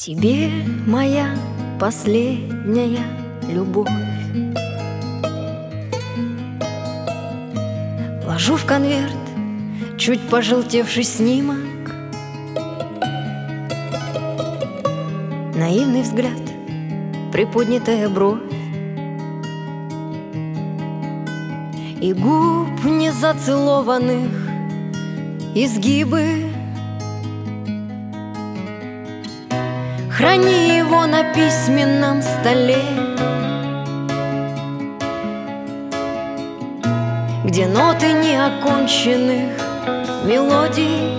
Тебе моя последняя любовь ложу в конверт чуть пожелтевший снимок, наивный взгляд, приподнятая бровь и губ незацелованных изгибы. Храни его на письменном столе, где ноты неоконченных мелодий.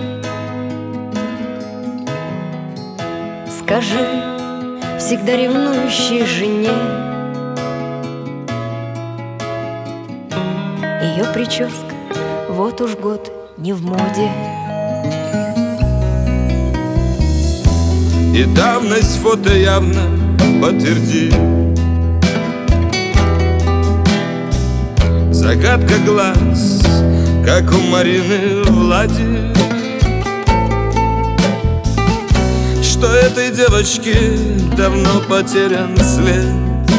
Скажи всегда ревнующей жене, ее прическа вот уж год не в моде. И давность фото явно подтвердит. Загадка глаз, как у Марины Влади, что этой девочке давно потерян след.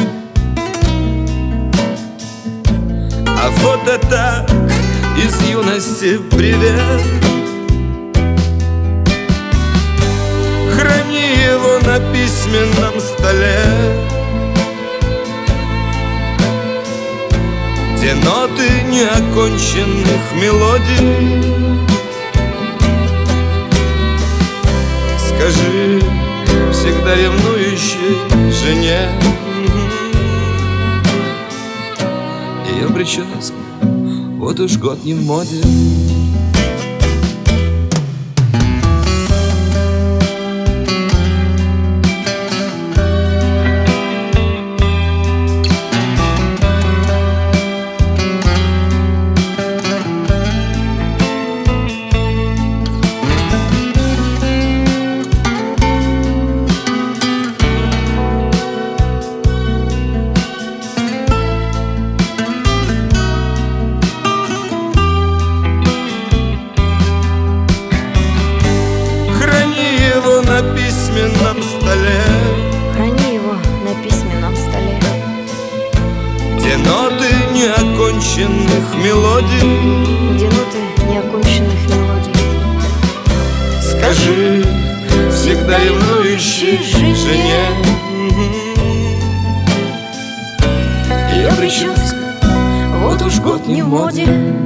А фото так из юности привет. Храни его на письменном столе, где ноты неоконченных мелодий. Скажи всегда ревнующей жене, ее прическа вот уж год не в моде. На письменном столе, храни его на письменном столе, где ноты неоконченных мелодий. где ноты неоконченных мелодий. Скажи всегда ревнующей жене, ее прическа вот уж год не в моде.